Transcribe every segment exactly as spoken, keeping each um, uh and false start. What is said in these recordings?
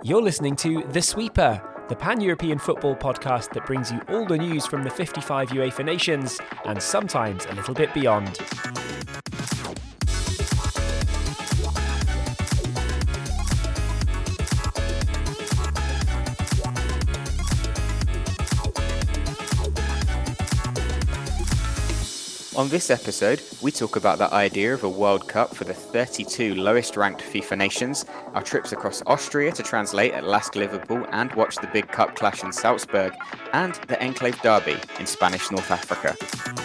You're listening to The Sweeper, the pan-European football podcast that brings you all the news from the fifty-five UEFA nations and sometimes a little bit beyond. On this episode, we talk about the idea of a World Cup for the thirty-two lowest ranked FIFA nations, our trips across Austria to translate at Lask Liverpool and watch the big cup clash in Salzburg, and the Enclave Derby in Spanish North Africa.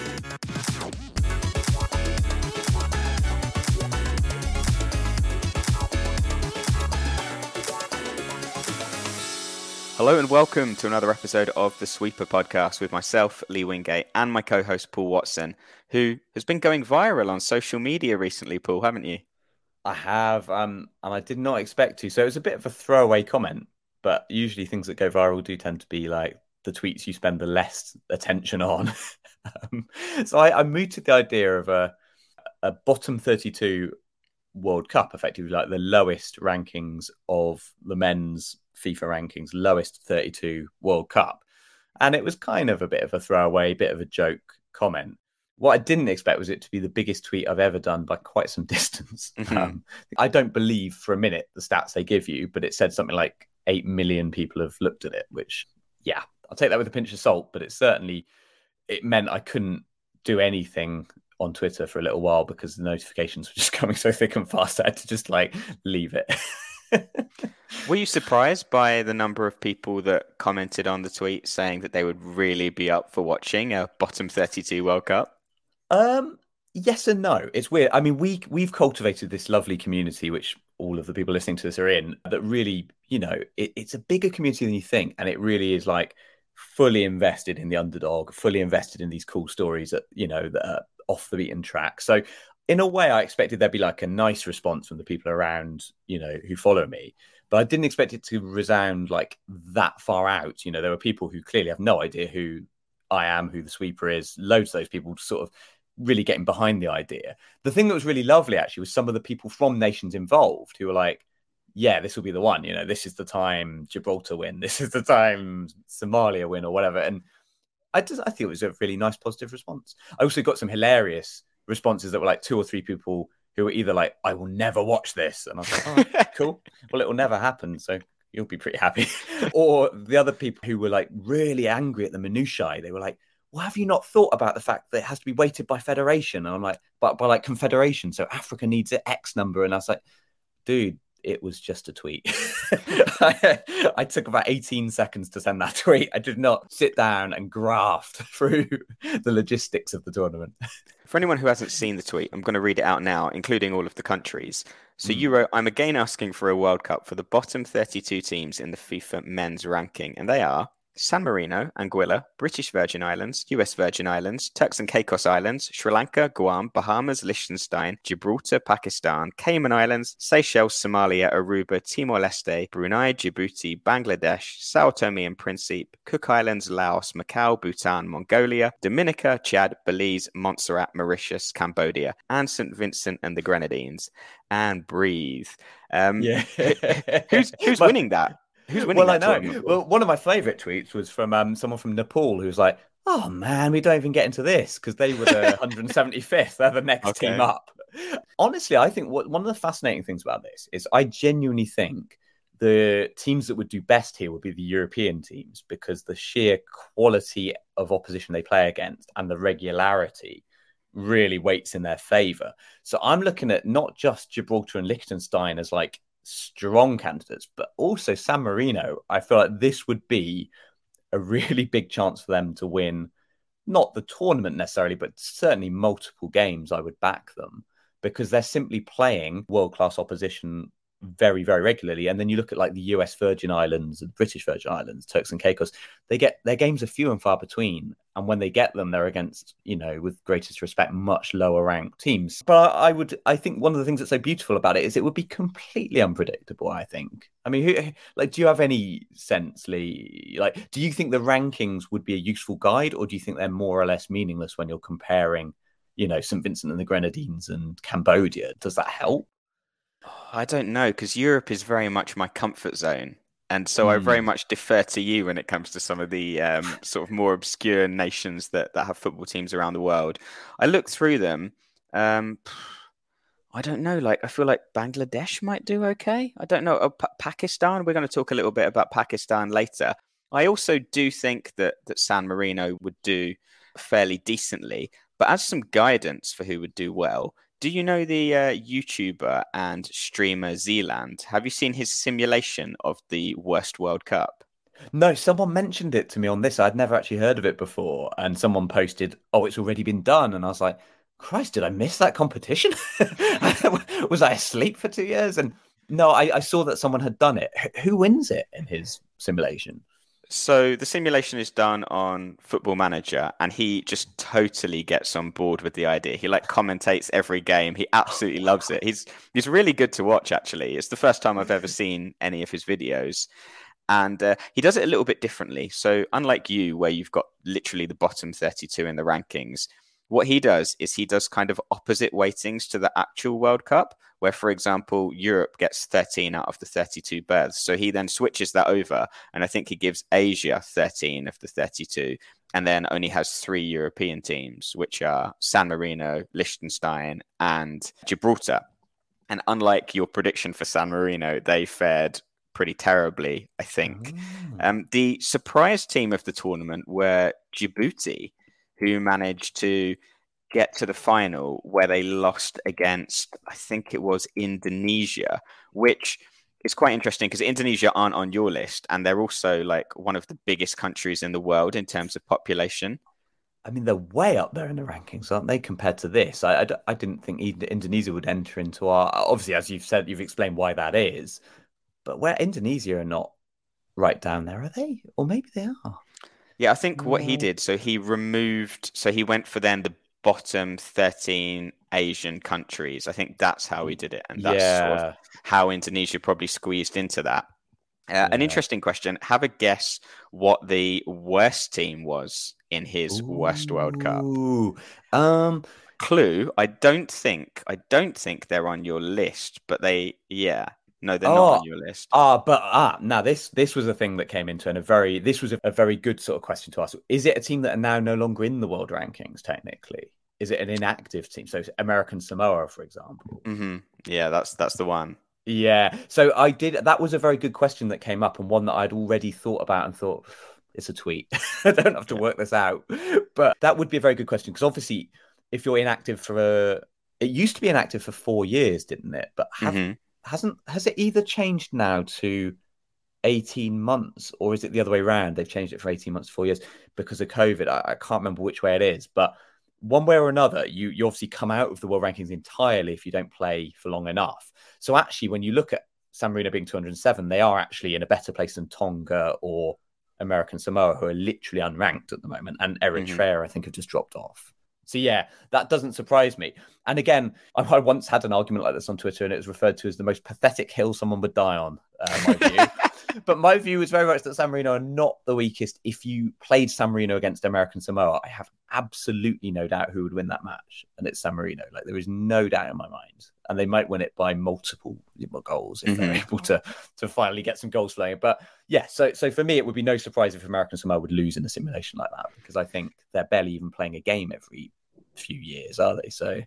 Hello and welcome to another episode of the Sweeper podcast with myself, Lee Wingate, and my co-host Paul Watson, who has been going viral on social media recently, Paul, haven't you? I have, um, and I did not expect to. So it was a bit of a throwaway comment, but usually things that go viral do tend to be like the tweets you spend the less attention on. um, so I, I mooted the idea of a, a bottom thirty-two World Cup, effectively like the lowest rankings of the men's FIFA rankings, lowest thirty-two World Cup. And it was kind of a bit of a throwaway, bit of a joke comment. What I didn't expect was it to be the biggest tweet I've ever done by quite some distance. Mm-hmm. Um, I don't believe for a minute the stats they give you, but it said something like eight million people have looked at it, which, yeah, I'll take that with a pinch of salt, but it certainly, it meant I couldn't do anything on Twitter for a little while because the notifications were just coming so thick and fast. I had to just like leave it. Were you surprised by the number of people that commented on the tweet saying that they would really be up for watching a bottom thirty-two World Cup? Um, yes and no. It's weird. I mean, we, we've cultivated this lovely community, which all of the people listening to this are in, that really, you know, it, it's a bigger community than you think. And it really is like fully invested in the underdog, fully invested in these cool stories that, you know, that are off the beaten track. So in a way, I expected there'd be like a nice response from the people around, you know, who follow me. But I didn't expect it to resound like that far out. You know, there were people who clearly have no idea who I am, who the Sweeper is. Loads of those people sort of really getting behind the idea. The thing that was really lovely, actually, was some of the people from nations involved who were like, yeah, this will be the one. You know, this is the time Gibraltar win. This is the time Somalia win or whatever. And I just, I think it was a really nice, positive response. I also got some hilarious responses that were like two or three people who were either like, I will never watch this. And I was like, oh, cool. Well, it will never happen. So you'll be pretty happy. Or the other people who were like really angry at the minutiae. They were like, well, have you not thought about the fact that it has to be weighted by federation? And I'm like, but by like confederation. So Africa needs an X number. And I was like, dude, it was just a tweet. I, I took about eighteen seconds to send that tweet. I did not sit down and graft through the logistics of the tournament. For anyone who hasn't seen the tweet, I'm going to read it out now, including all of the countries. So mm. you wrote, I'm again asking for a World Cup for the bottom thirty-two teams in the FIFA men's ranking. And they are San Marino, Anguilla, British Virgin Islands, U S Virgin Islands, Turks and Caicos Islands, Sri Lanka, Guam, Bahamas, Liechtenstein, Gibraltar, Pakistan, Cayman Islands, Seychelles, Somalia, Aruba, Timor-Leste, Brunei, Djibouti, Bangladesh, Sao Tome and Principe, Cook Islands, Laos, Macau, Bhutan, Mongolia, Dominica, Chad, Belize, Montserrat, Mauritius, Cambodia, and Saint Vincent and the Grenadines. And breathe. Um, yeah. who's who's winning that? Who's winning well, that I know. tournament? Well, one of my favourite tweets was from um, someone from Nepal who was like, oh, man, we don't even get into this because they were the one hundred seventy-fifth. They're the next okay. team up. Honestly, I think what, one of the fascinating things about this is I genuinely think the teams that would do best here would be the European teams because the sheer quality of opposition they play against and the regularity really weights in their favour. So I'm looking at not just Gibraltar and Liechtenstein as like strong candidates, but also San Marino. I feel like this would be a really big chance for them to win, not the tournament necessarily, but certainly multiple games. I would back them because they're simply playing world-class opposition very, very regularly. And then you look at like the U S Virgin Islands and British Virgin Islands, Turks and Caicos, they get their games are few and far between. And when they get them, they're against, you know, with greatest respect, much lower ranked teams. But I would, I think one of the things that's so beautiful about it is it would be completely unpredictable, I think. I mean, who, like, do you have any sense, Lee? Like, do you think the rankings would be a useful guide or do you think they're more or less meaningless when you're comparing, you know, Saint Vincent and the Grenadines and Cambodia? Does that help? I don't know, because Europe is very much my comfort zone. And so I very Mm. much defer to you when it comes to some of the um, sort of more obscure nations that, that have football teams around the world. I looked through them. Um, I don't know. Like, I feel like Bangladesh might do okay. I don't know. Oh, Pa- Pakistan. We're going to talk a little bit about Pakistan later. I also do think that that San Marino would do fairly decently. But as some guidance for who would do well, do you know the uh, YouTuber and streamer Zealand? Have you seen his simulation of the worst World Cup? No, someone mentioned it to me on this. I'd never actually heard of it before. And someone posted, oh, it's already been done. And I was like, Christ, did I miss that competition? Was I asleep for two years? And no, I, I saw that someone had done it. Wh- Who wins it in his simulation? So the simulation is done on Football Manager, and he just totally gets on board with the idea. He like commentates every game. He absolutely loves it. He's he's really good to watch, actually. It's the first time I've ever seen any of his videos. And uh, he does it a little bit differently. So unlike you, where you've got literally the bottom thirty-two in the rankings, what he does is he does kind of opposite weightings to the actual World Cup, where, for example, Europe gets thirteen out of the thirty-two berths. So he then switches that over, and I think he gives Asia thirteen of the thirty-two, and then only has three European teams, which are San Marino, Liechtenstein, and Gibraltar. And unlike your prediction for San Marino, they fared pretty terribly, I think. Oh. Um, the surprise team of the tournament were Djibouti, who managed to get to the final where they lost against, I think it was Indonesia, which is quite interesting because Indonesia aren't on your list, and they're also like one of the biggest countries in the world in terms of population. I mean, they're way up there in the rankings, aren't they, compared to this? I, I, d- I didn't think Ind- Indonesia would enter into our. Obviously, as you've said, you've explained why that is. But where Indonesia are not right down there, are they? Or maybe they are. Yeah, I think what he Uh, did, so he removed, so he went for then the bottom thirteen Asian countries. I think that's how he did it. And that's sort of Yeah. how Indonesia probably squeezed into that. Uh, An Yeah. interesting question. Have a guess what the worst team was in his worst World Cup. Ooh. Um, Clue, I don't think, I don't think they're on your list, but they, yeah, no, they're not oh, on your list. ah, but ah, now this this was a thing that came into and a very this was a, a very good sort of question to ask. Is it a team that are now no longer in the world rankings technically? Is it an inactive team? So American Samoa, for example. hmm Yeah, that's that's the one. Yeah. So I did. That was a very good question that came up, and one that I'd already thought about and thought it's a tweet. I don't have to Yeah. work this out, but that would be a very good question because obviously, if you're inactive for a, it used to be inactive for four years, didn't it? But have, Mhm. hasn't has it either changed now to eighteen months or is it the other way around? They've changed it for eighteen months to four years because of COVID. I, I can't remember which way it is, but one way or another, you you obviously come out of the world rankings entirely if you don't play for long enough. So actually, when you look at San Marino being two hundred seven, they are actually in a better place than Tonga or American Samoa, who are literally unranked at the moment, and Eritrea, I think, have just dropped off. So yeah, that doesn't surprise me. And again, I, I once had an argument like this on Twitter, and it was referred to as the most pathetic hill someone would die on. Uh, my view. But my view is very much that San Marino are not the weakest. If you played San Marino against American Samoa, I have absolutely no doubt who would win that match, and it's San Marino. Like there is no doubt in my mind, and they might win it by multiple goals if mm-hmm. they're able to to finally get some goals flowing. But yeah, so so for me, it would be no surprise if American Samoa would lose in a simulation like that because I think they're barely even playing a game every few years, are they? So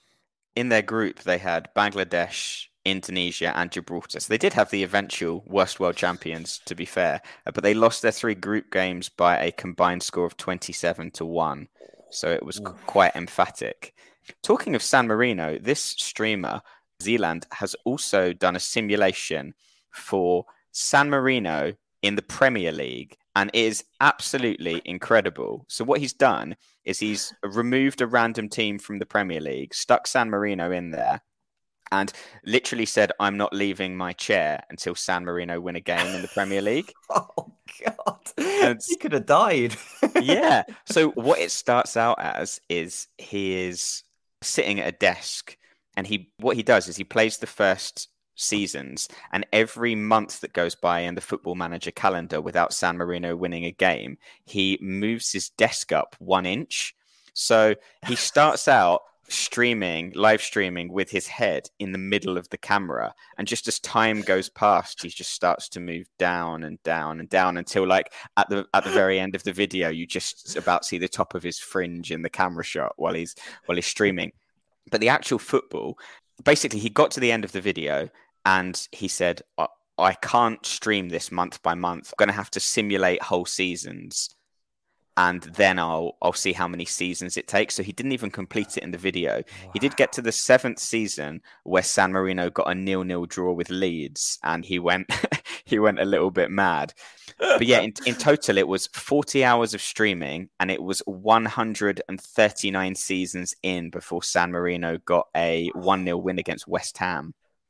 in their group, they had Bangladesh, Indonesia, and Gibraltar. So they did have the eventual worst world champions, to be fair, but they lost their three group games by a combined score of twenty-seven to one. So it was Ooh. quite emphatic. Talking of San Marino, this streamer, Zealand, has also done a simulation for San Marino in the Premier League, and it is absolutely incredible. So what he's done is he's removed a random team from the Premier League, stuck San Marino in there, and literally said, I'm not leaving my chair until San Marino win a game in the Premier League. Oh, God. And he could have died. Yeah. So what it starts out as is he is sitting at a desk, and he what he does is he plays the first seasons, and every month that goes by in the Football Manager calendar without San Marino winning a game, he moves his desk up one inch. So he starts out streaming, live streaming with his head in the middle of the camera. And just as time goes past, he just starts to move down and down and down until like at the at the very end of the video, you just about see the top of his fringe in the camera shot while he's while he's streaming. But the actual football, basically he got to the end of the video and he said, I, I can't stream this month by month. I'm going to have to simulate whole seasons. And then I'll I'll see how many seasons it takes. So he didn't even complete it in the video. Wow. He did get to the seventh season where San Marino got a nil-nil draw with Leeds, and he went he went a little bit mad. But yeah, in, in total it was forty hours of streaming, and it was one hundred thirty-nine seasons in before San Marino got a one-nil win against West Ham.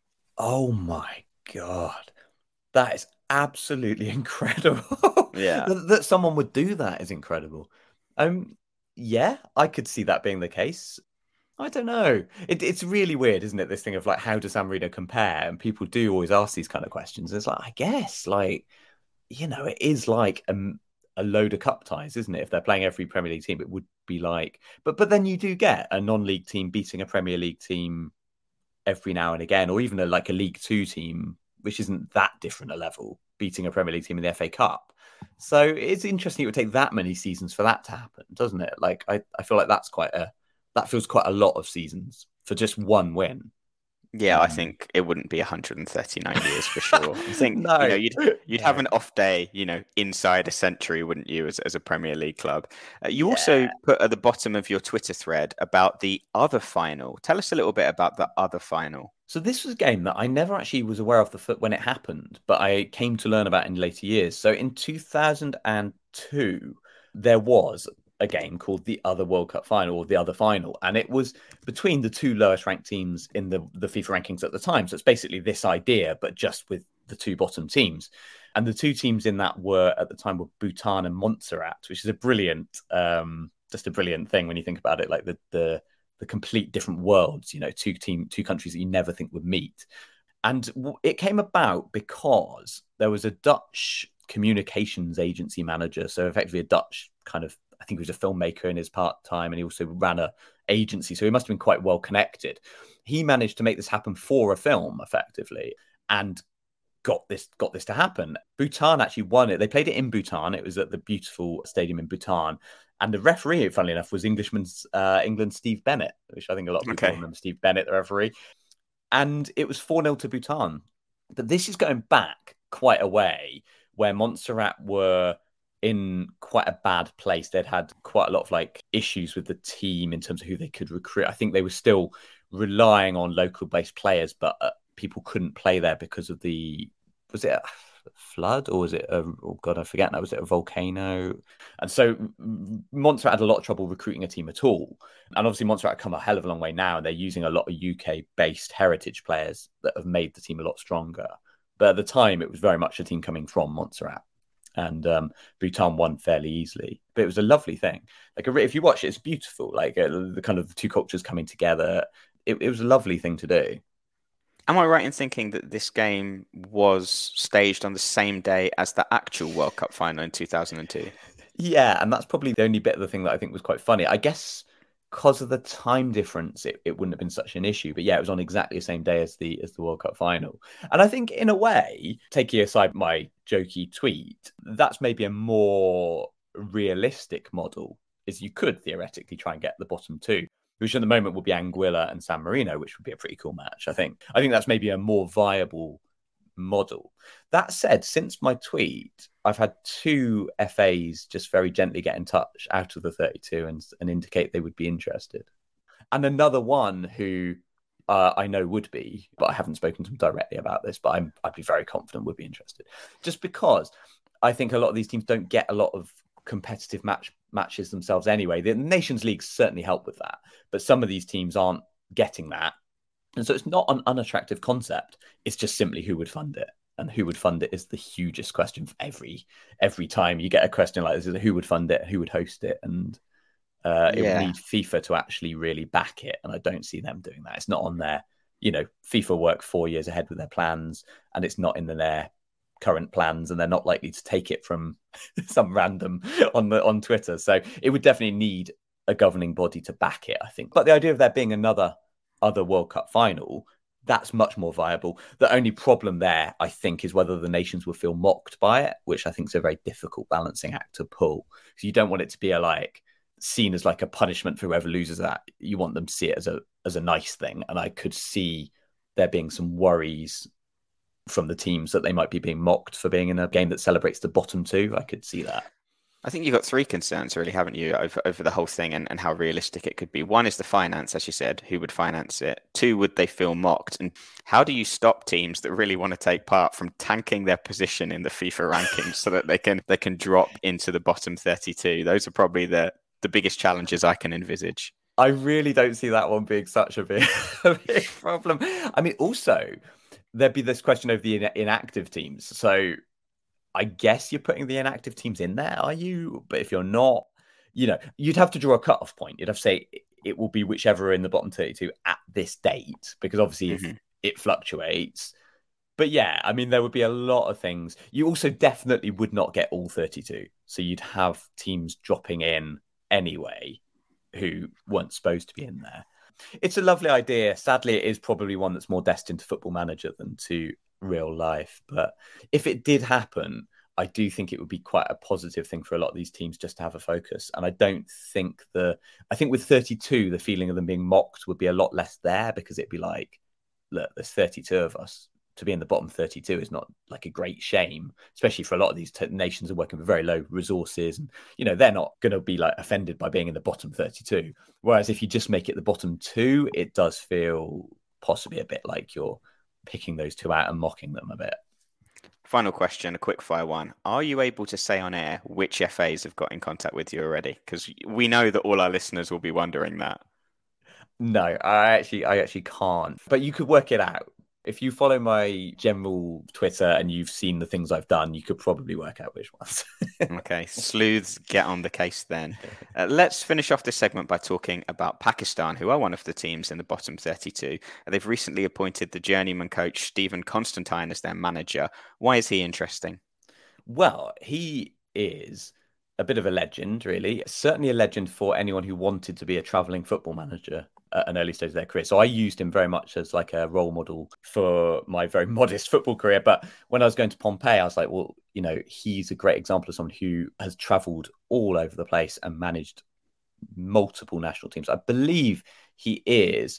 Oh my God, that is absolutely incredible. Yeah, that, that someone would do that is incredible. Um, yeah, I could see that being the case. I don't know. It, it's really weird, isn't it? This thing of like, how does San Marino compare? And people do always ask these kind of questions. It's like, I guess, like, you know, it is like a, a load of cup ties, isn't it? If they're playing every Premier League team, it would be like, but but then you do get a non-league team beating a Premier League team every now and again, or even a, like a League Two team, which isn't that different a level, beating a Premier League team in the F A Cup. So it's interesting it would take that many seasons for that to happen, doesn't it? Like, I, I feel like that's quite a, that feels quite a lot of seasons for just one win. Yeah, I think it wouldn't be one hundred thirty-nine years for sure. I think no. you know, you'd you'd have an off day, you know, inside a century, wouldn't you, as, as a Premier League club? Uh, you yeah. also put at the bottom of your Twitter thread about the other final. Tell us a little bit about the other final. So this was a game that I never actually was aware of the foot when it happened, but I came to learn about in later years. So in two thousand two, there was a game called the Other World Cup Final, or the Other Final, and it was between the two lowest ranked teams in the, the FIFA rankings at the time. So it's basically this idea, but just with the two bottom teams. And the two teams in that were, at the time, were Bhutan and Montserrat, which is a brilliant, um, just a brilliant thing when you think about it, like the the the complete different worlds, you know, two team, two countries that you never think would meet. And it came about because there was a Dutch communications agency manager, so effectively a Dutch kind of, I think he was a filmmaker in his part-time, and he also ran a agency, so he must have been quite well connected. He managed to make this happen for a film, effectively, and got this got this to happen. Bhutan actually won it. They played it in Bhutan. It was at the beautiful stadium in Bhutan. And the referee, funnily enough, was Englishman's uh, England's Steve Bennett, which I think a lot of people okay. remember Steve Bennett, the referee. And it was four nil to Bhutan. But this is going back quite a way, where Montserrat were in quite a bad place. They'd had quite a lot of like issues with the team in terms of who they could recruit. I think they were still relying on local based players, but uh, people couldn't play there because of the, was it a flood or was it a, oh God, I forget now, was it a volcano? And so Montserrat had a lot of trouble recruiting a team at all. And obviously Montserrat have come a hell of a long way now, and they're using a lot of U K based heritage players that have made the team a lot stronger. But at the time, it was very much a team coming from Montserrat. And um, Bhutan won fairly easily. But it was a lovely thing. Like, if you watch it, it's beautiful. Like, uh, the kind of the two cultures coming together. It, it was a lovely thing to do. Am I right in thinking that this game was staged on the same day as the actual World Cup final in two thousand two? Yeah, and that's probably the only bit of the thing that I think was quite funny. I guess because of the time difference, it, it wouldn't have been such an issue. But yeah, it was on exactly the same day as the as the World Cup final. And I think, in a way, taking aside my jokey tweet, that's maybe a more realistic model, is you could theoretically try and get the bottom two, which at the moment would be Anguilla and San Marino, which would be a pretty cool match, I think. I think that's maybe a more viable model. That said, since my tweet, I've had two F As just very gently get in touch out of the thirty-two and, and indicate they would be interested. And another one who uh, I know would be, but I haven't spoken to them directly about this, but I'm, I'd be very confident would be interested. Just because I think a lot of these teams don't get a lot of competitive match matches themselves anyway. The Nations Leagues certainly help with that, but some of these teams aren't getting that. And so it's not an unattractive concept. It's just simply who would fund it. And who would fund it is the hugest question for every every time you get a question like this, is who would fund it, who would host it, and uh, it yeah. would need FIFA to actually really back it. And I don't see them doing that. It's not on their, you know, FIFA work four years ahead with their plans, and it's not in their current plans, and they're not likely to take it from some random on the on Twitter. So it would definitely need a governing body to back it, I think. But the idea of there being another other World Cup final, that's much more viable. The only problem there, I think, is whether the nations will feel mocked by it, which I think is a very difficult balancing act to pull. So you don't want it to be a like seen as like a punishment for whoever loses that. You want them to see it as a as a nice thing. And I could see there being some worries from the teams that they might be being mocked for being in a game that celebrates the bottom two. I could see that. I think you've got three concerns, really, haven't you, over, over the whole thing and, and how realistic it could be. One is the finance, as you said. Who would finance it? Two, would they feel mocked? And how do you stop teams that really want to take part from tanking their position in the FIFA rankings so that they can they can drop into the bottom thirty-two? Those are probably the, the biggest challenges I can envisage. I really don't see that one being such a big, a big problem. I mean, also, there'd be this question of the in- inactive teams. So I guess you're putting the inactive teams in there, are you? But if you're not, you know, you'd have to draw a cutoff point. You'd have to say it will be whichever are in the bottom thirty-two at this date, because obviously mm-hmm. if it fluctuates. But yeah, I mean, there would be a lot of things. You also definitely would not get all thirty-two. So you'd have teams dropping in anyway who weren't supposed to be in there. It's a lovely idea. Sadly, it is probably one that's more destined to Football Manager than to real life. But if it did happen, I do think it would be quite a positive thing for a lot of these teams just to have a focus. And I don't think the, I think with thirty-two, the feeling of them being mocked would be a lot less there, because it'd be like, look, there's thirty-two of us. To be in the bottom thirty-two is not like a great shame, especially for a lot of these t- nations are working with very low resources. And, you know, they're not going to be like offended by being in the bottom thirty-two. Whereas if you just make it the bottom two, it does feel possibly a bit like you're picking those two out and mocking them a bit. Final question, a quick fire one. Are you able to say on air which F As have got in contact with you already? Because we know that all our listeners will be wondering that. No, I actually, I actually can't. But you could work it out. If you follow my general Twitter and you've seen the things I've done, you could probably work out which ones. Okay, sleuths, get on the case then. Uh, let's finish off this segment by talking about Pakistan, who are one of the teams in the bottom thirty-two. They've recently appointed the journeyman coach Stephen Constantine as their manager. Why is he interesting? Well, he is a bit of a legend, really. Certainly a legend for anyone who wanted to be a travelling football manager at an early stage of their career. So I used him very much as like a role model for my very modest football career. But when I was going to Pompeii, I was like, well, you know, he's a great example of someone who has travelled all over the place and managed multiple national teams. I believe he is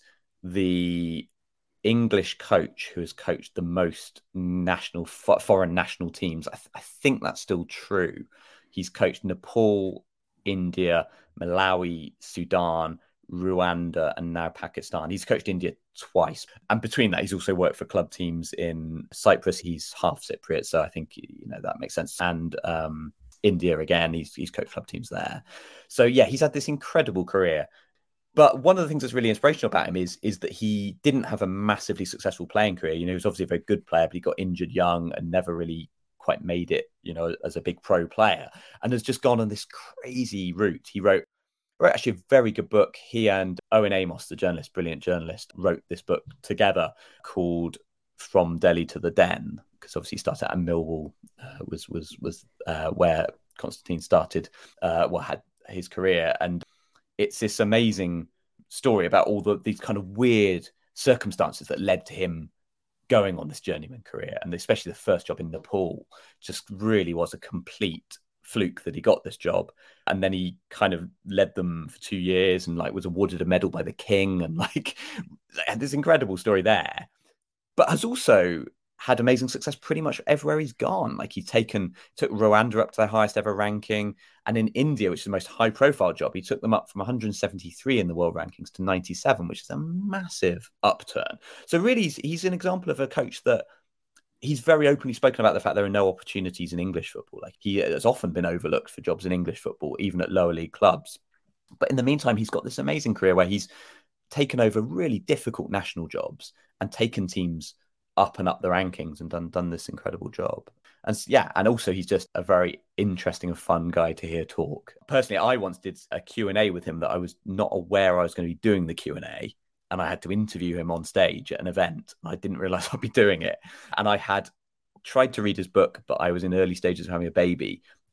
the English coach who has coached the most national foreign national teams. I, th- I think that's still true. He's coached Nepal, India, Malawi, Sudan, Rwanda, and now Pakistan. He's coached India twice. And between that, he's also worked for club teams in Cyprus. He's half Cypriot, so I think, you know, that makes sense. And um, India again, he's, he's coached club teams there. So yeah, he's had this incredible career. But one of the things that's really inspirational about him is, is that he didn't have a massively successful playing career. You know, he was obviously a very good player, but he got injured young and never really quite made it, you know, as a big pro player, and has just gone on this crazy route. He wrote, wrote actually a very good book. He and Owen Amos, the journalist, brilliant journalist, wrote this book together called From Delhi to the Den, because obviously he started at Millwall, uh, was was was uh, where Constantine started, uh, well, had his career. And it's this amazing story about all the these kind of weird circumstances that led to him going on this journeyman career. And especially the first job in Nepal just really was a complete fluke that he got this job. And then he kind of led them for two years and like was awarded a medal by the king, and like had this incredible story there, but has also had amazing success pretty much everywhere he's gone. Like he's taken, took Rwanda up to their highest ever ranking. And in India, which is the most high profile job, he took them up from one hundred seventy-three in the world rankings to ninety-seven, which is a massive upturn. So really, he's, he's an example of a coach that he's very openly spoken about the fact there are no opportunities in English football. Like he has often been overlooked for jobs in English football, even at lower league clubs. But in the meantime, he's got this amazing career where he's taken over really difficult national jobs and taken teams up and up the rankings and done done this incredible job. And yeah, and also he's just a very interesting and fun guy to hear talk. Personally, I once did a Q and A with him that I was not aware I was going to be doing the Q and A, and I had to interview him on stage at an event. I didn't realize I'd be doing it. And I had tried to read his book, but I was in early stages of having a baby.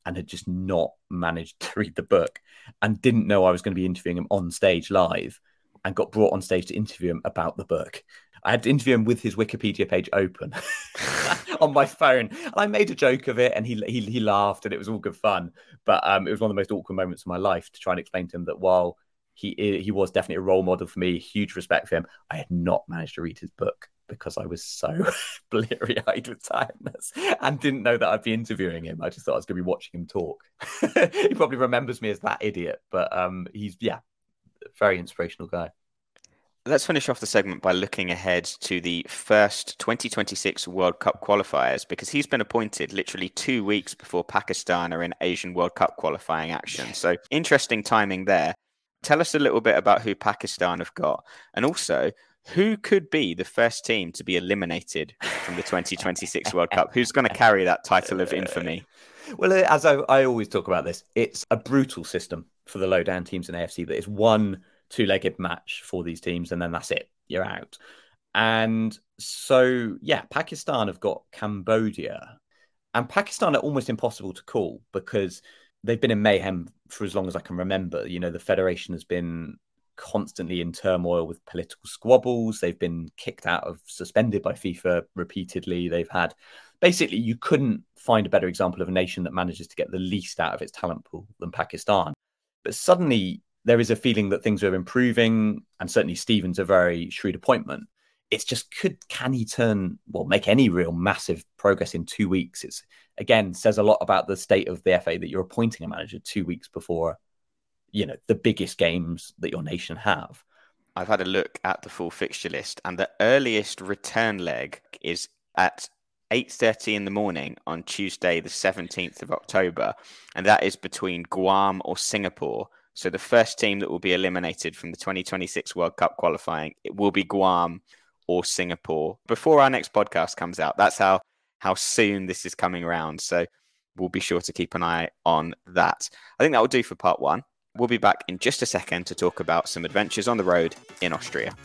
and had just not managed to read the book and didn't know I was going to be interviewing him on stage live, and got brought on stage to interview him about the book. I had to interview him with his Wikipedia page open on my phone. And I made a joke of it, and he, he he laughed, and it was all good fun. But um, it was one of the most awkward moments of my life to try and explain to him that while he he was definitely a role model for me, huge respect for him, I had not managed to read his book because I was so bleary-eyed with tiredness and didn't know that I'd be interviewing him. I just thought I was going to be watching him talk. He probably remembers me as that idiot, but um, he's, yeah, very inspirational guy. Let's finish off the segment by looking ahead to the first twenty twenty-six World Cup qualifiers, because he's been appointed literally two weeks before Pakistan are in Asian World Cup qualifying action. So interesting timing there. Tell us a little bit about who Pakistan have got, and also who could be the first team to be eliminated from the twenty twenty-six World Cup? Who's going to carry that title of infamy? Well, as I, I always talk about this, it's a brutal system for the low-down teams in A F C. That it's one two-legged match for these teams, and then that's it. You're out. And so, yeah, Pakistan have got Cambodia. And Pakistan are almost impossible to call because they've been in mayhem for as long as I can remember. You know, the federation has been constantly in turmoil with political squabbles. They've been kicked out of, suspended by FIFA repeatedly. They've had, basically, you couldn't find a better example of a nation that manages to get the least out of its talent pool than Pakistan. But suddenly there is a feeling that things are improving, and certainly Stephen's a very shrewd appointment. It's just, could can he turn, well, make any real massive progress in two weeks? It's, again, says a lot about the state of the F A that you're appointing a manager two weeks before, you know, the biggest games that your nation have. I've had a look at the full fixture list, and the earliest return leg is at eight thirty in the morning on Tuesday, the seventeenth of October. And that is between Guam or Singapore. So the first team that will be eliminated from the twenty twenty-six World Cup qualifying, it will be Guam or Singapore before our next podcast comes out. That's how, how soon this is coming around. So we'll be sure to keep an eye on that. I think that will do for part one. We'll be back in just a second to talk about some adventures on the road in Austria.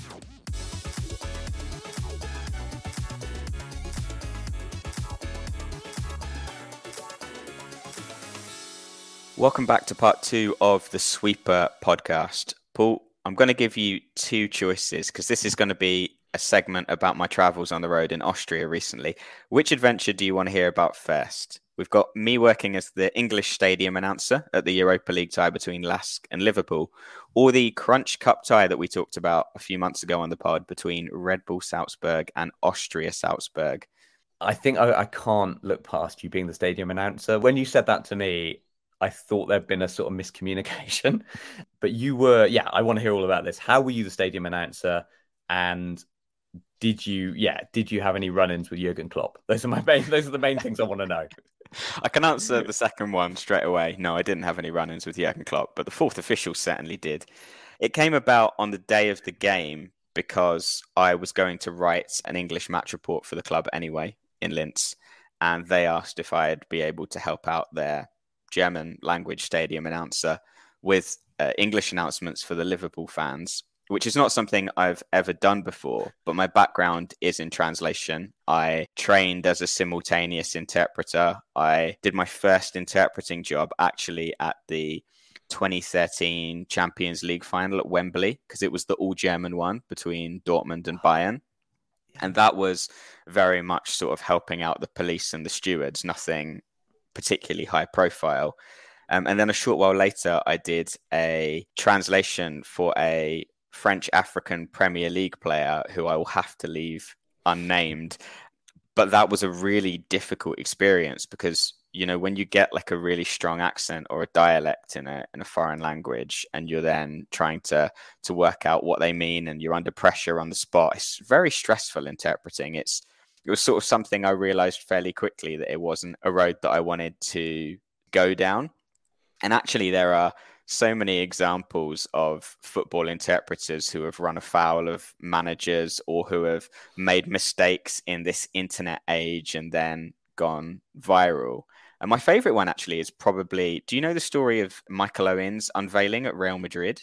Welcome back to part two of the Sweeper podcast. Paul, I'm going to give you two choices because this is going to be a segment about my travels on the road in Austria recently. Which adventure do you want to hear about first? We've got me working as the English stadium announcer at the Europa League tie between Lask and Liverpool, or the Crunch Cup tie that we talked about a few months ago on the pod between Red Bull Salzburg and Austria Salzburg. I think I, I can't look past you being the stadium announcer. When you said that to me, I thought there'd been a sort of miscommunication, but you were, yeah, I want to hear all about this. How were you the stadium announcer? And did you, yeah, did you have any run-ins with Jurgen Klopp? Those are my main, those are the main things I want to know. I can answer the second one straight away. No, I didn't have any run-ins with Jurgen Klopp, but the fourth official certainly did. It came about on the day of the game because I was going to write an English match report for the club anyway in Linz, and they asked if I'd be able to help out their German language stadium announcer with uh, English announcements for the Liverpool fans, which is not something I've ever done before, but my background is in translation. I trained as a simultaneous interpreter. I did my first interpreting job actually at the twenty thirteen Champions League final at Wembley, because it was the all-German one between Dortmund and Bayern. And that was very much sort of helping out the police and the stewards, nothing particularly high profile. Um, and then a short while later, I did a translation for a French African Premier League player who I will have to leave unnamed. But that was a really difficult experience because, you know, when you get like a really strong accent or a dialect in a in a foreign language and you're then trying to to work out what they mean and you're under pressure on the spot, it's very stressful interpreting. It's It was sort of something I realized fairly quickly that it wasn't a road that I wanted to go down. And actually, there are so many examples of football interpreters who have run afoul of managers or who have made mistakes in this internet age and then gone viral. And my favorite one actually is probably, do you know the story of Michael Owen's unveiling at Real Madrid?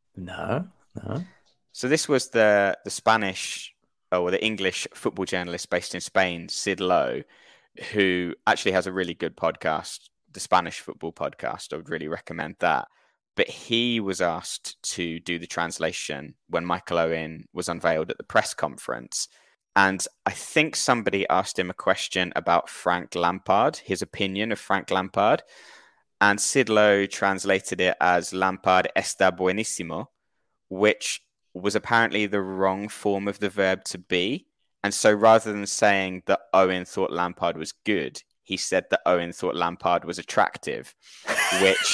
No, no. So this was the the Spanish or the English football journalist based in Spain, Sid Lowe, who actually has a really good podcast the Spanish football podcast. I would really recommend that. But he was asked to do the translation when Michael Owen was unveiled at the press conference. And I think somebody asked him a question about Frank Lampard, his opinion of Frank Lampard. And Sid Lowe translated it as Lampard está buenísimo, which was apparently the wrong form of the verb to be. And so rather than saying that Owen thought Lampard was good, he said that Owen thought Lampard was attractive, which...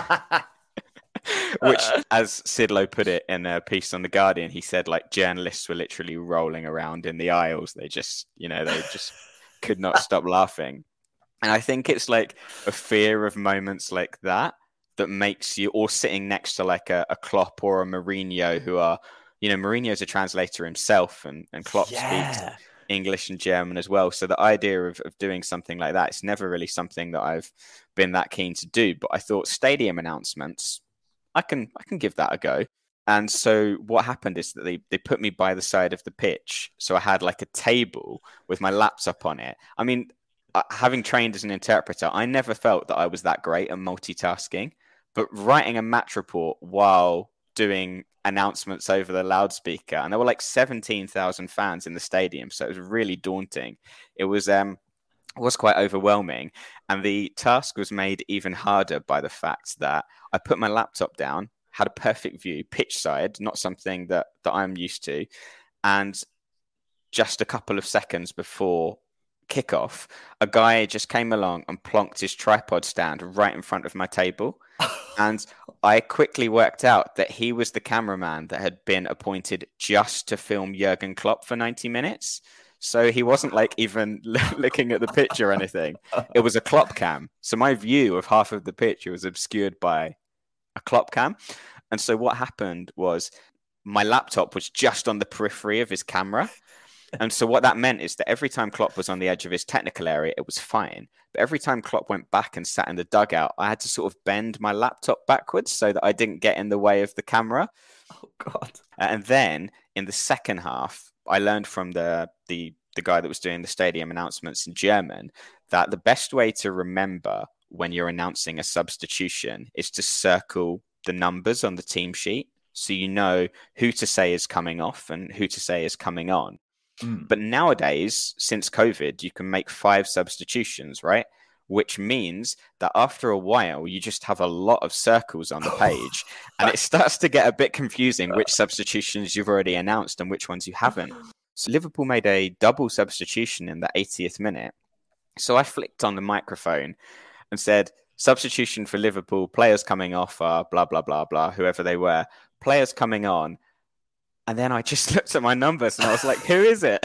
Which, as Sid Lowe put it in a piece on The Guardian, he said, like, journalists were literally rolling around in the aisles. They just, you know, they just could not stop laughing. And I think it's like a fear of moments like that that makes you, or sitting next to like a, a Klopp or a Mourinho who are, you know, Mourinho's a translator himself, and, and Klopp yeah. speaks English and German as well. So the idea of, of doing something like that, it's never really something that I've been that keen to do. But I thought stadium announcements, I can I can give that a go. And so what happened is that they, they put me by the side of the pitch. So I had like a table with my laptop on it. I mean, uh, having trained as an interpreter, I never felt that I was that great at multitasking. But writing a match report while doing announcements over the loudspeaker, and there were like seventeen thousand fans in the stadium, so it was really daunting. It was um it was quite overwhelming, and the task was made even harder by the fact that I put my laptop down, had a perfect view, pitch side, not something that that I'm used to, and just a couple of seconds before kickoff, a guy just came along and plonked his tripod stand right in front of my table. And I quickly worked out that he was the cameraman that had been appointed just to film Jurgen Klopp for ninety minutes. So he wasn't like even looking at the pitch or anything. It was a Klopp cam. So my view of half of the pitch was obscured by a Klopp cam. And so what happened was my laptop was just on the periphery of his camera. And so what that meant is that every time Klopp was on the edge of his technical area, it was fine. But every time Klopp went back and sat in the dugout, I had to sort of bend my laptop backwards so that I didn't get in the way of the camera. Oh, God. And then in the second half, I learned from the, the, the guy that was doing the stadium announcements in German that the best way to remember when you're announcing a substitution is to circle the numbers on the team sheet so you know who to say is coming off and who to say is coming on. Mm. But nowadays, since COVID, you can make five substitutions, right? Which means that after a while, you just have a lot of circles on the page. And it starts to get a bit confusing which substitutions you've already announced and which ones you haven't. So Liverpool made a double substitution in the eightieth minute. So I flicked on the microphone and said, substitution for Liverpool, players coming off are blah, blah, blah, blah, whoever they were. Players coming on. And then I just looked at my numbers and I was like, who is it?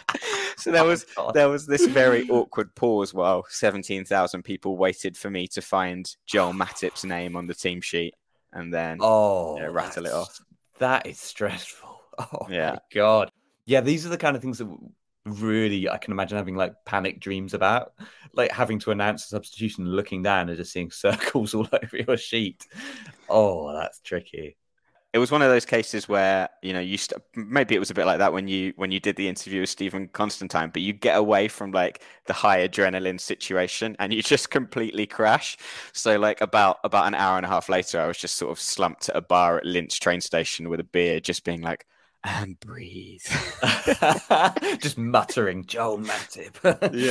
So there was oh, there was this very awkward pause while seventeen thousand people waited for me to find Joel Matip's name on the team sheet and then oh, you know, rattle it off. That is stressful. Oh, yeah. my God. Yeah, these are the kind of things that really I can imagine having like panic dreams about, like having to announce a substitution, looking down and just seeing circles all over your sheet. Oh, that's tricky. It was one of those cases where, you know, you st- maybe it was a bit like that when you when you did the interview with Stephen Constantine, but you get away from like the high adrenaline situation and you just completely crash. So like about about an hour and a half later, I was just sort of slumped at a bar at Lynch train station with a beer, just being like, and breathe. Just muttering, Joel Matip.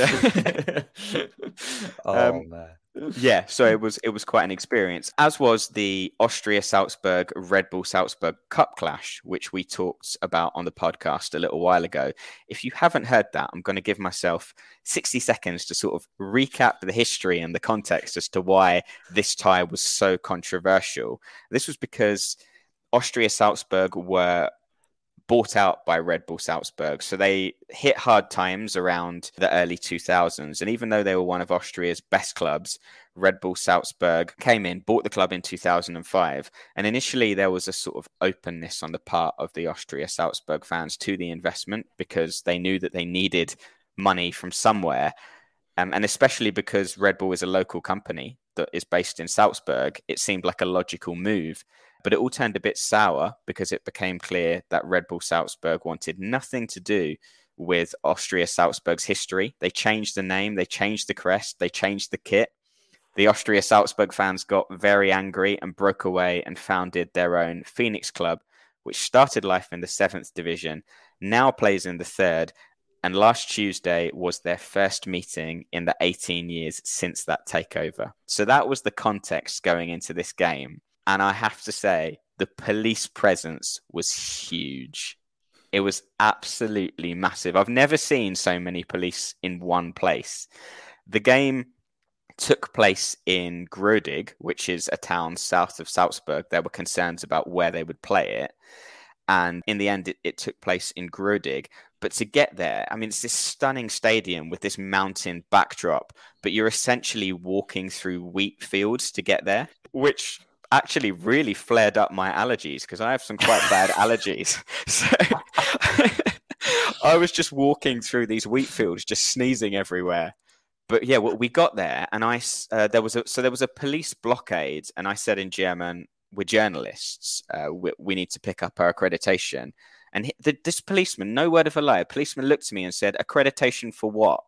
Yeah. Oh, um, man. Yeah, so it was it was quite an experience, as was the Austria Salzburg Red Bull Salzburg Cup clash, which we talked about on the podcast a little while ago. If you haven't heard that, I'm going to give myself sixty seconds to sort of recap the history and the context as to why this tie was so controversial. This was because Austria Salzburg were bought out by Red Bull Salzburg. So they hit hard times around the early two thousands. And even though they were one of Austria's best clubs, Red Bull Salzburg came in, bought the club in two thousand five. And initially there was a sort of openness on the part of the Austria Salzburg fans to the investment because they knew that they needed money from somewhere. Um, and especially because Red Bull is a local company that is based in Salzburg, it seemed like a logical move. But it all turned a bit sour because it became clear that Red Bull Salzburg wanted nothing to do with Austria Salzburg's history. They changed the name, they changed the crest, they changed the kit. the Austria Salzburg fans got very angry and broke away and founded their own Phoenix Club, which started life in the seventh division, now plays in the third, and last Tuesday was their first meeting in the eighteen years since that takeover. So that was the context going into this game. And I have to say, the police presence was huge. It was absolutely massive. I've never seen so many police in one place. The game took place in Grodig, which is a town south of Salzburg. There were concerns about where they would play it. And in the end, it, it took place in Grodig. But to get there, I mean, it's this stunning stadium with this mountain backdrop, but you're essentially walking through wheat fields to get there, which actually really flared up my allergies because I have some quite bad allergies. So I was just walking through these wheat fields, just sneezing everywhere. But yeah, well, we got there, and I uh, there was a so there was a police blockade, and I said in German, "We're journalists. Uh, we, we need to pick up our accreditation." And he, the, this policeman, no word of a lie, a policeman looked at me and said, "Accreditation for what?"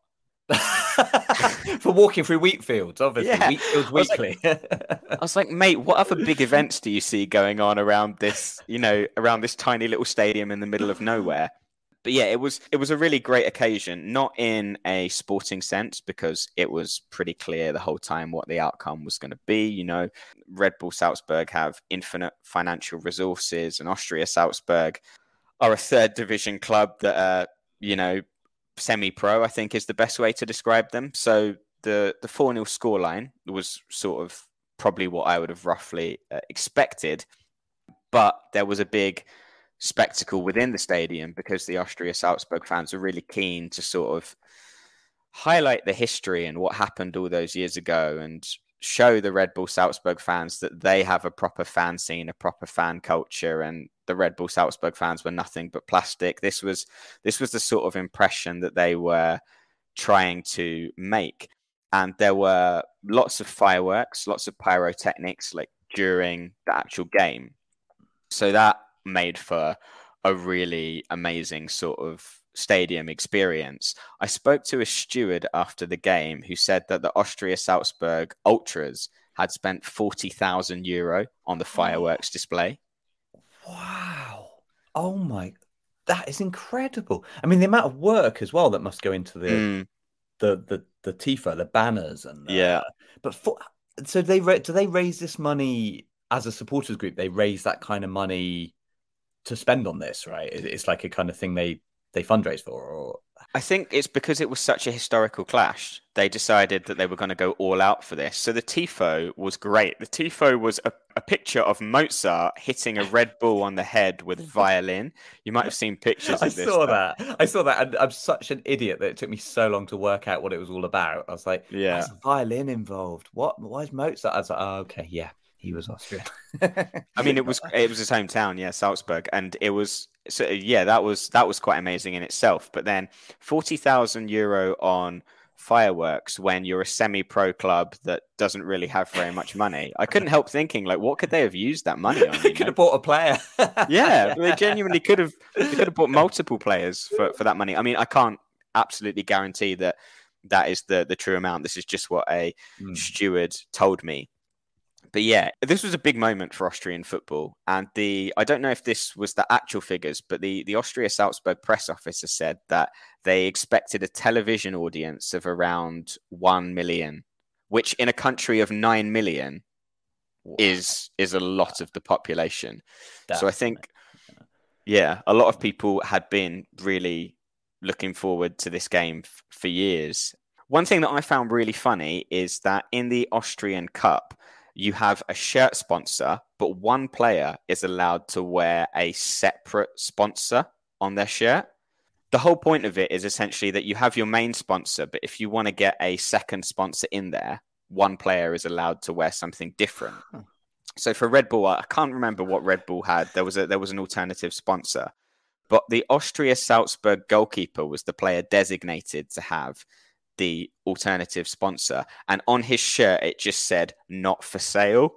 For walking through wheat fields, obviously. Yeah. Wheat Fields Weekly. I was, like, I was like, mate, what other big events do you see going on around this, you know, around this tiny little stadium in the middle of nowhere? But yeah, it was it was a really great occasion, not in a sporting sense, because it was pretty clear the whole time what the outcome was going to be. You know, Red Bull Salzburg have infinite financial resources, and Austria Salzburg are a third division club that are, you know, semi-pro, I think is the best way to describe them. So the the four nil scoreline was sort of probably what I would have roughly uh, expected. But there was a big spectacle within the stadium because the Austria Salzburg fans were really keen to sort of highlight the history and what happened all those years ago and show the Red Bull Salzburg fans that they have a proper fan scene, a proper fan culture, and the Red Bull Salzburg fans were nothing but plastic. This was this was the sort of impression that they were trying to make. And there were lots of fireworks, lots of pyrotechnics like during the actual game. So that made for a really amazing sort of stadium experience. I spoke to a steward after the game who said that the Austria Salzburg ultras had spent forty thousand euro on the fireworks display. Wow. Oh my, that is incredible. I mean, the amount of work as well that must go into the Mm. the the the tifo, the banners, and uh, Yeah. But for, so they ra- do they raise this money as a supporters group? They raise that kind of money to spend on this, right? It- It's like a kind of thing they they fundraise for, or I think it's because it was such a historical clash. They decided that they were going to go all out for this. So the tifo was great. The tifo was a, a picture of Mozart hitting a Red Bull on the head with violin. You might have seen pictures I of this. saw that. I saw that, and I'm such an idiot that it took me so long to work out what it was all about. I was like, Yeah. "There's a violin involved. What? Why is Mozart?" I was like, "Oh, okay, yeah, he was Austrian." I mean, it was it was his hometown, yeah, Salzburg, and it was so yeah, that was that was quite amazing in itself. But then forty thousand euro on fireworks when you're a semi-pro club that doesn't really have very much money. I couldn't help thinking, like, what could they have used that money on? They You could know? have bought a player. Yeah, they genuinely could have. They could have bought multiple players for, for that money. I mean, I can't absolutely guarantee that that is the the true amount. This is just what a Mm. steward told me. But yeah, this was a big moment for Austrian football. And the I don't know if this was the actual figures, but the, the Austria Salzburg press officer said that they expected a television audience of around one million, which in a country of nine million Wow. is is a lot of the population. So I That's think, yeah, a lot of people had been really looking forward to this game f- for years. One thing that I found really funny is that in the Austrian Cup, you have a shirt sponsor, but one player is allowed to wear a separate sponsor on their shirt. The whole point of it is essentially that you have your main sponsor, but if you want to get a second sponsor in there, one player is allowed to wear something different. Huh. So for Red Bull, I can't remember what Red Bull had. There was a there was an alternative sponsor, but the Austria Salzburg goalkeeper was the player designated to have the alternative sponsor, and on his shirt it just said "not for sale."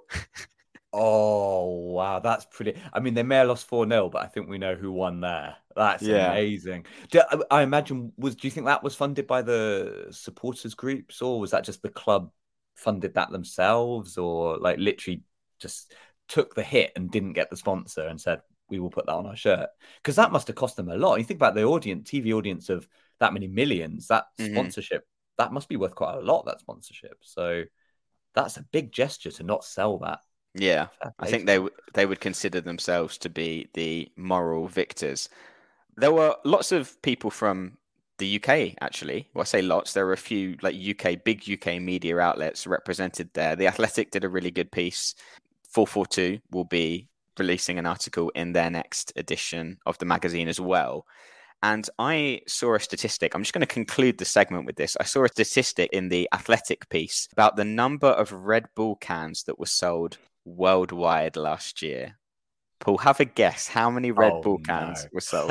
Oh, wow. That's pretty. I mean, they may have lost four nil, but I think we know who won there. That's Yeah. amazing. Do, I- I imagine, was do you think that was funded by the supporters groups, or was that just the club funded that themselves, or like literally just took the hit and didn't get the sponsor and said, we will put that on our shirt? Because that must have cost them a lot. You think about the audience, T V audience of that many millions, that Mhm. sponsorship, that must be worth quite a lot, that sponsorship. So that's a big gesture to not sell that. Yeah, Fair I play think to they them. w- they would consider themselves to be the moral victors. There were lots of people from the U K, actually. Well, I say lots. There were a few like U K, big U K media outlets represented there. The Athletic did a really good piece. four forty-two will be releasing an article in their next edition of the magazine as well. And I saw a statistic. I'm just going to conclude the segment with this. I saw a statistic in the Athletic piece about the number of Red Bull cans that were sold worldwide last year. Paul, have a guess how many Red Oh, Bull no. cans were sold?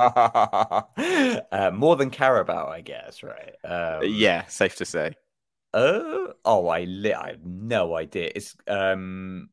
uh, more than Carabao, I guess, right? Um, Yeah, safe to say. uh, oh, I, li- I have no idea. It's um,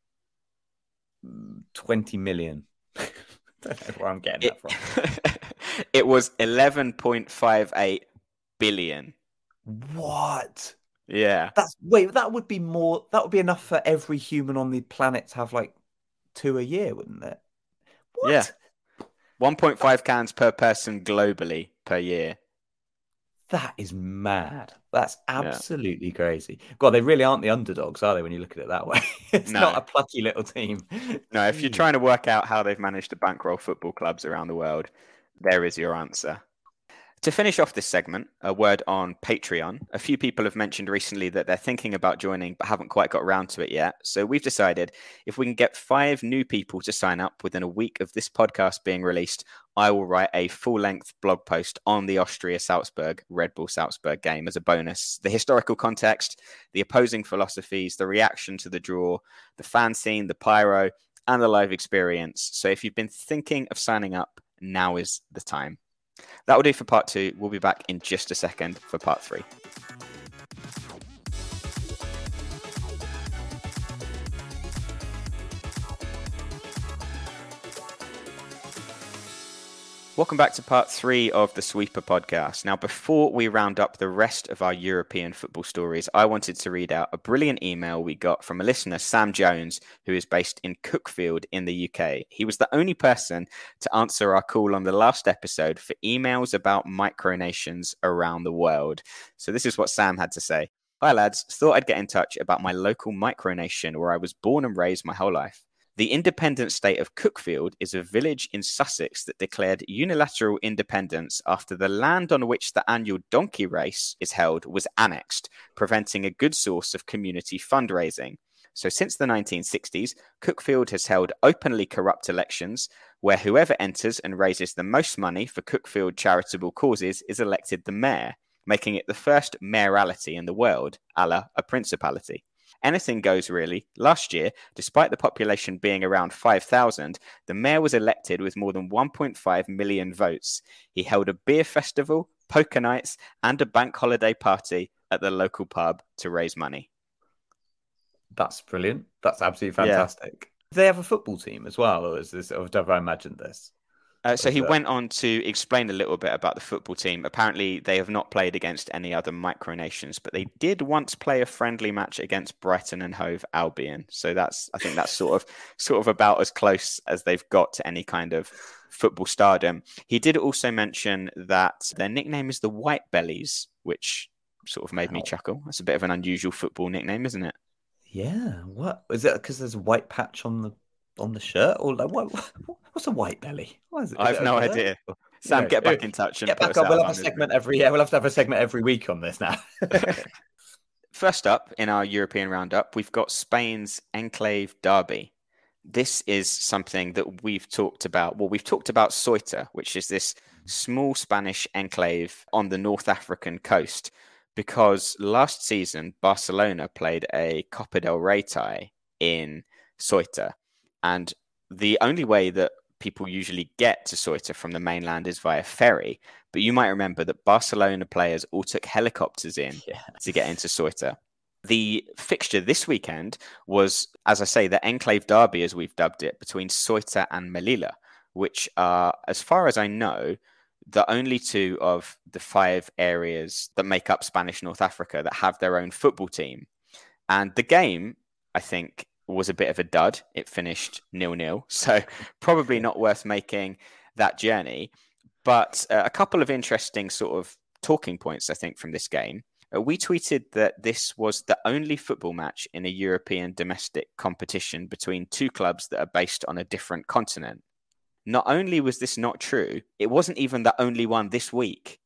twenty million. I don't know where I'm getting It, that from. it was eleven point five eight billion. What? Yeah. That's wait, that would be more, that would be enough for every human on the planet to have like two a year, wouldn't it? Yeah. What? one point five cans per person globally per year. That is mad. That's Yeah. absolutely crazy. God, they really aren't the underdogs, are they, when you look at it that way? It's No. not a plucky little team. No, if you're Jeez. trying to work out how they've managed to bankroll football clubs around the world, there is your answer. To finish off this segment, a word on Patreon. A few people have mentioned recently that they're thinking about joining but haven't quite got around to it yet. So we've decided if we can get five new people to sign up within a week of this podcast being released, I will write a full-length blog post on the Austria-Salzburg, Red Bull Salzburg game as a bonus. The historical context, the opposing philosophies, the reaction to the draw, the fan scene, the pyro, and the live experience. So if you've been thinking of signing up, now is the time. That will do for part two. We'll be back in just a second for part three. Welcome back to part three of the Sweeper podcast. Now, before we round up the rest of our European football stories, I wanted to read out a brilliant email we got from a listener, Sam Jones, who is based in Cookfield in the U K. He was the only person to answer our call on the last episode for emails about micronations around the world. So this is what Sam had to say. Hi lads, thought I'd get in touch about my local micronation where I was born and raised my whole life. The independent state of Cookfield is a village in Sussex that declared unilateral independence after the land on which the annual donkey race is held was annexed, preventing a good source of community fundraising. So since the nineteen sixties, Cookfield has held openly corrupt elections where whoever enters and raises the most money for Cookfield charitable causes is elected the mayor, making it the first mayoralty in the world, a la a principality. Anything goes, really. Last year, despite the population being around five thousand, the mayor was elected with more than one point five million votes. He held a beer festival, poker nights, and a bank holiday party at the local pub to raise money. That's brilliant. That's absolutely Yeah. fantastic. Do they have a football team as well, or is this, or have I imagined this? Uh, so Is he that- went on to explain a little bit about the football team. Apparently, they have not played against any other micronations, but they did once play a friendly match against Brighton and Hove Albion. So that's, I think that's sort of, sort of about as close as they've got to any kind of football stardom. He did also mention that their nickname is the White Bellies, which sort of made me Wow. chuckle. That's a bit of an unusual football nickname, isn't it? Yeah. What is it? Because there's a white patch on the on the shirt, or like what? What's a white belly? What is it? Is I've it a no bird? idea. Or- Sam, know, get back in touch and Get put back us on. out We'll of have our a misery. segment every. Yeah, we'll have to have a segment every week on this now. First up in our European roundup, we've got Spain's Enclave Derby. This is something that we've talked about. Well, we've talked about Ceuta, which is this small Spanish enclave on the North African coast, because last season Barcelona played a Copa del Rey tie in Ceuta. And the only way that people usually get to Ceuta from the mainland is via ferry. But you might remember that Barcelona players all took helicopters in Yeah. to get into Ceuta. The fixture this weekend was, as I say, the Enclave Derby, as we've dubbed it, between Ceuta and Melilla, which are, as far as I know, the only two of the five areas that make up Spanish North Africa that have their own football team. And the game, I think, was a bit of a dud. It finished nil-nil, so probably not worth making that journey. But uh, a couple of interesting sort of talking points, I think, from this game. Uh, we tweeted that this was the only football match in a European domestic competition between two clubs that are based on a different continent. Not only was this not true, it wasn't even the only one this week.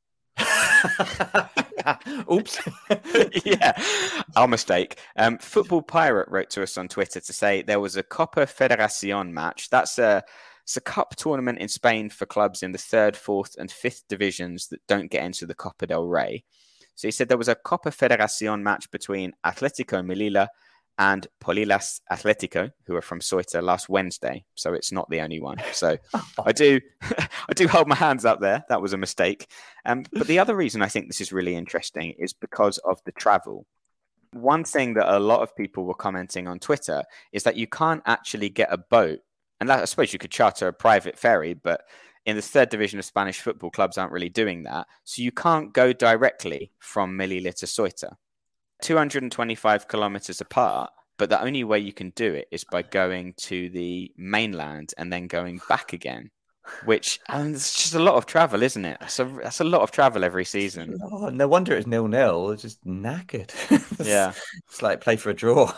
Oops. Yeah, our mistake. Um, Football Pirate wrote to us on Twitter to say there was a Copa Federación match. That's a, it's a cup tournament in Spain for clubs in the third, fourth, and fifth divisions that don't get into the Copa del Rey. So he said there was a Copa Federación match between Atlético Melilla and Polilas Atlético, who are from Ceuta, last Wednesday. So it's not the only one. So I do I do hold my hands up there. That was a mistake. Um, but the other reason I think this is really interesting is because of the travel. One thing that a lot of people were commenting on Twitter is that you can't actually get a boat. And that, I suppose you could charter a private ferry, but in the third division of Spanish football, clubs aren't really doing that. So you can't go directly from Melilla to Ceuta. two hundred twenty-five kilometers apart, but the only way you can do it is by going to the mainland and then going back again, which and it's just a lot of travel, isn't it? So that's, that's a lot of travel every season. Oh, no wonder it's nil-nil. It's just knackered. Yeah. It's like play for a draw.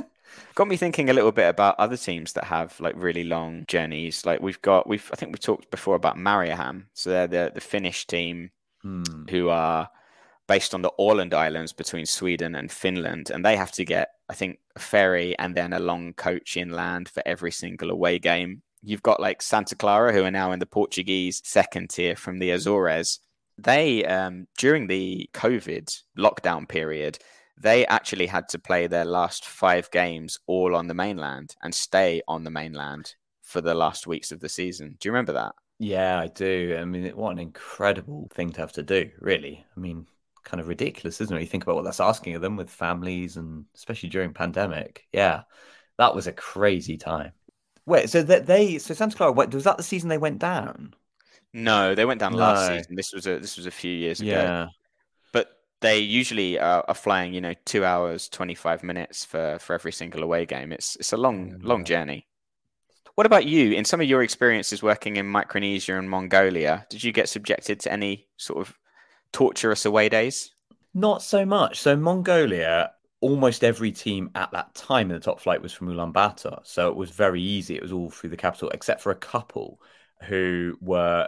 Got me thinking a little bit about other teams that have like really long journeys. Like we've got, we've I think we talked before about Mariehamn. So they're the, the Finnish team Hmm. who are based on the Åland Islands between Sweden and Finland. And they have to get, I think, a ferry and then a long coach inland for every single away game. You've got like Santa Clara, who are now in the Portuguese second tier from the Azores. They, um, during the COVID lockdown period, they actually had to play their last five games all on the mainland and stay on the mainland for the last weeks of the season. Do you remember that? Yeah, I do. I mean, what an incredible thing to have to do, really. I mean, kind of ridiculous, isn't it? You think about what that's asking of them with families and especially during pandemic. Yeah, that was a crazy time. Wait, so that they, so Santa Clara, what, was that the season they went down? No, they went down No. last season. This was a this was a few years ago. Yeah. But they usually are, are flying, you know, two hours, twenty-five minutes for, for every single away game. It's it's a long, Yeah. long journey. What about you? In some of your experiences working in Micronesia and Mongolia, did you get subjected to any sort of torturous away days? Not so much. So Mongolia, almost every team at that time in the top flight was from Ulaanbaatar. So it was very easy. It was all through the capital, except for a couple who were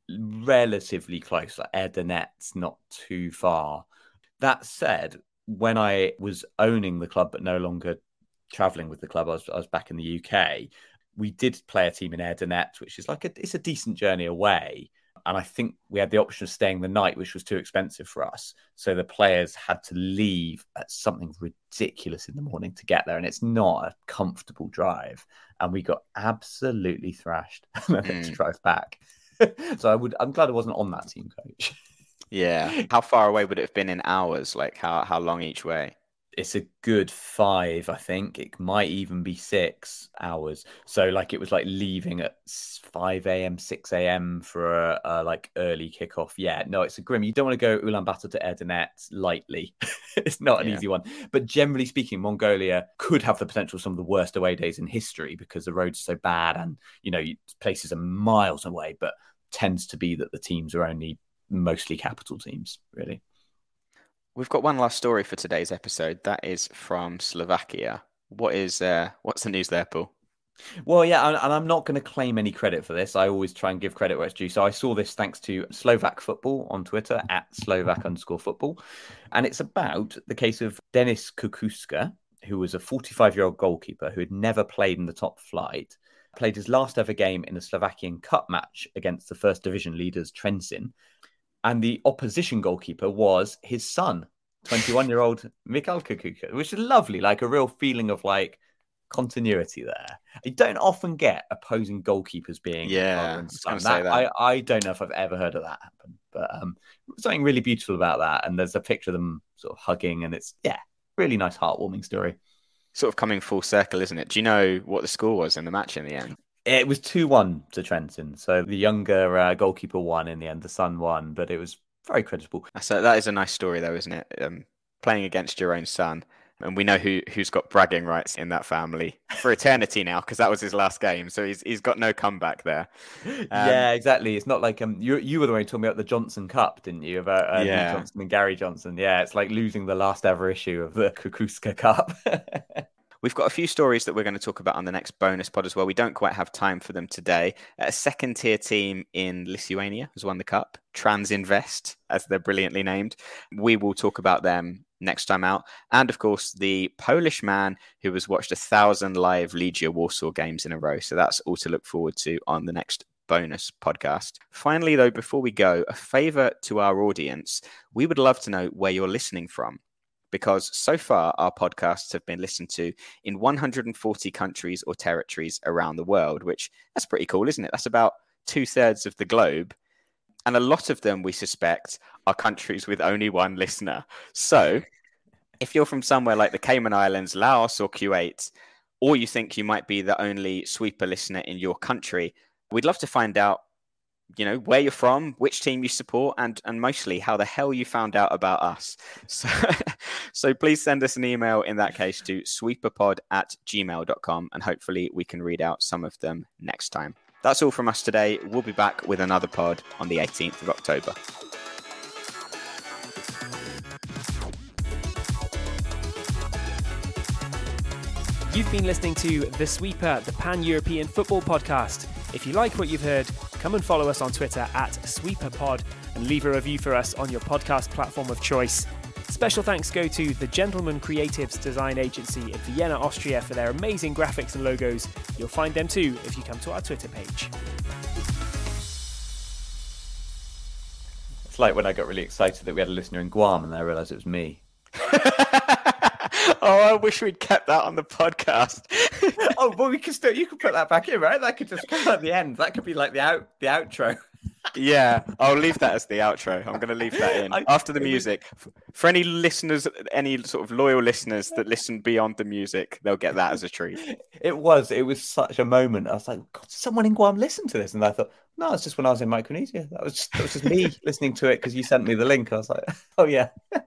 relatively close, like Erdenet, not too far. That said, when I was owning the club but no longer traveling with the club, I was, I was back in the U K. We did play a team in Erdenet, which is like a, it's a decent journey away. And I think we had the option of staying the night, which was too expensive for us. So the players had to leave at something ridiculous in the morning to get there. And it's not a comfortable drive. And we got absolutely thrashed and then had to Mm. drive back. So I would, I'm glad I wasn't on that team, coach. Yeah. How far away would it have been in hours? Like how, how long each way? It's a good five, I think. It might even be six hours. So like it was like leaving at five a.m., six a.m. for a, a like early kickoff. Yeah, no, it's a grim. You don't want to go Ulaanbaatar to Erdenet lightly. It's not an Yeah. easy one. But generally speaking, Mongolia could have the potential for some of the worst away days in history because the roads are so bad and, you know, places are miles away, but tends to be that the teams are only mostly capital teams, really. We've got one last story for today's episode. That is from Slovakia. What is uh, what's the news there, Paul? Well, yeah, and, and I'm not going to claim any credit for this. I always try and give credit where it's due. So I saw this thanks to Slovak Football on Twitter, at Slovak underscore football. And it's about the case of Denis Kukuska, who was a forty-five-year-old goalkeeper who had never played in the top flight, played his last ever game in a Slovakian Cup match against the first division leaders Trenčín. And the opposition goalkeeper was his son, twenty-one-year-old Michal Kukuka, which is lovely, like a real feeling of like continuity there. You don't often get opposing goalkeepers being Yeah, father I and was son. gonna say that. I, I don't know if I've ever heard of that happen, but um, something really beautiful about that. And there's a picture of them sort of hugging, and it's, yeah, really nice, heartwarming story. Sort of coming full circle, isn't it? Do you know what the score was in the match in the end? It was two one to Trenton. So the younger uh, goalkeeper won in the end, the son won, but it was very creditable. That's a, that is a nice story, though, isn't it? Um, playing against your own son And we know who, who's got bragging rights in that family for eternity now, because that was his last game. So he's he's got no comeback there. Um, yeah, exactly. It's not like um you you were the one who told me about the Johnson Cup, didn't you? About uh, yeah. Lee Johnson and Gary Johnson. Yeah, it's like losing the last ever issue of the Kukuska Cup. We've got a few stories that we're going to talk about on the next bonus pod as well. We don't quite have time for them today. A second tier team in Lithuania has won the cup, Transinvest, as they're brilliantly named. We will talk about them next time out. And of course, the Polish man who has watched a thousand live Legia Warsaw games in a row. So that's all to look forward to on the next bonus podcast. Finally, though, before we go, a favour to our audience. We would love to know where you're listening from, because so far our podcasts have been listened to in one hundred forty countries or territories around the world, which that's pretty cool, isn't it? That's about two thirds of the globe. And a lot of them, we suspect, are countries with only one listener. So if you're from somewhere like the Cayman Islands, Laos or Kuwait, or you think you might be the only sweeper listener in your country, we'd love to find out, you know, where you're from, which team you support, and and mostly how the hell you found out about us. So, so please send us an email in that case to sweeperpod at gmail dot com, and hopefully we can read out some of them next time. That's all from us today. We'll be back with another pod on the eighteenth of October. You've been listening to The Sweeper, the Pan-European Football Podcast. If you like what you've heard, come and follow us on Twitter at SweeperPod and leave a review for us on your podcast platform of choice. Special thanks go to the Gentleman Creatives Design Agency in Vienna, Austria for their amazing graphics and logos. You'll find them too if you come to our Twitter page. It's like when I got really excited that we had a listener in Guam and I realised it was me. Oh, I wish we'd kept that on the podcast. Oh, well, we can still, you can put that back in, right? That could just come at the end. That could be like the out the outro. Yeah, I'll leave that as the outro. I'm going to leave that in I, after the music. For any listeners, any sort of loyal listeners that listen beyond the music, they'll get that as a treat. It was, it was such a moment. I was like, God, someone in Guam listened to this. And I thought, no, it's just when I was in Micronesia. That was just, that was just me listening to it because you sent me the link. I was like, oh, yeah.